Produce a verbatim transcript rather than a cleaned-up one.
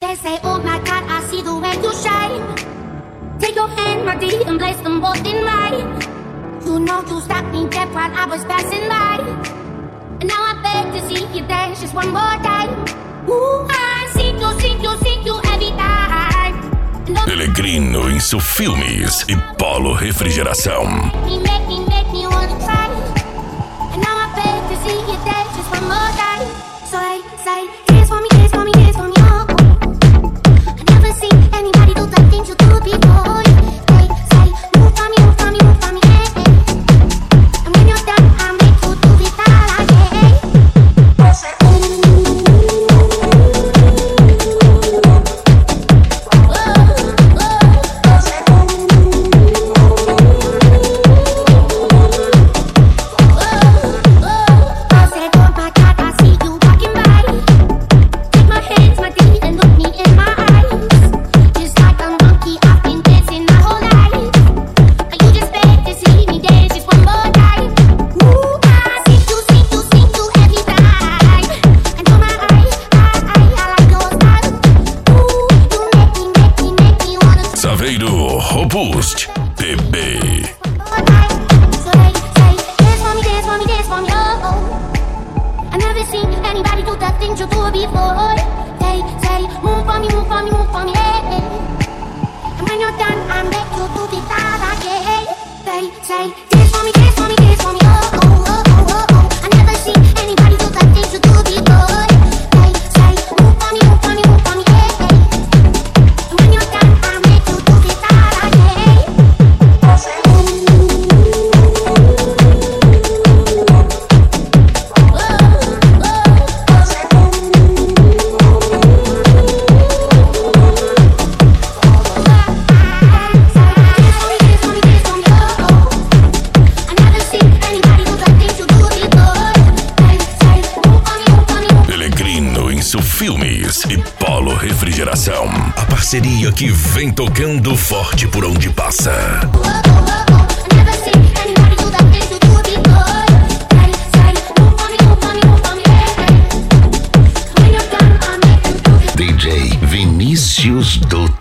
They say, oh my God, I see the way you shine. Take your hand, my dear, and place them both in mine. You know you stopped me dead while I was passing by. And now I beg to see you dance just one more time. Ooh, I see you, see you, see you every time. Pelegrino em seus filmes e Polo Refrigeração. Me make me, make me wanna try. And now I beg to see you dance just one more time. So I say, dance for me, dance for me, dance for me, oh. I never seen anybody do the things you do before. They say, move for me, move for me, move for me, hey, hey. And when you're done, I'll make you do it all again. I say, Saveiro Robust T B. I never seen anybody do the things you do before. They say, move for me, move for me, move for me, hey. And when you're done, I make you do it all again. They say, dance for me, dance for me, dance for me, oh, oh, oh, oh, oh, oh. I never seen anybody do the things you do before. They say, move for me, move for me, move for me, hey. And when you're done, I make you do it all again. I say, Filmes e Polo Refrigeração. A parceria que vem tocando forte por onde passa. D J Vinícius do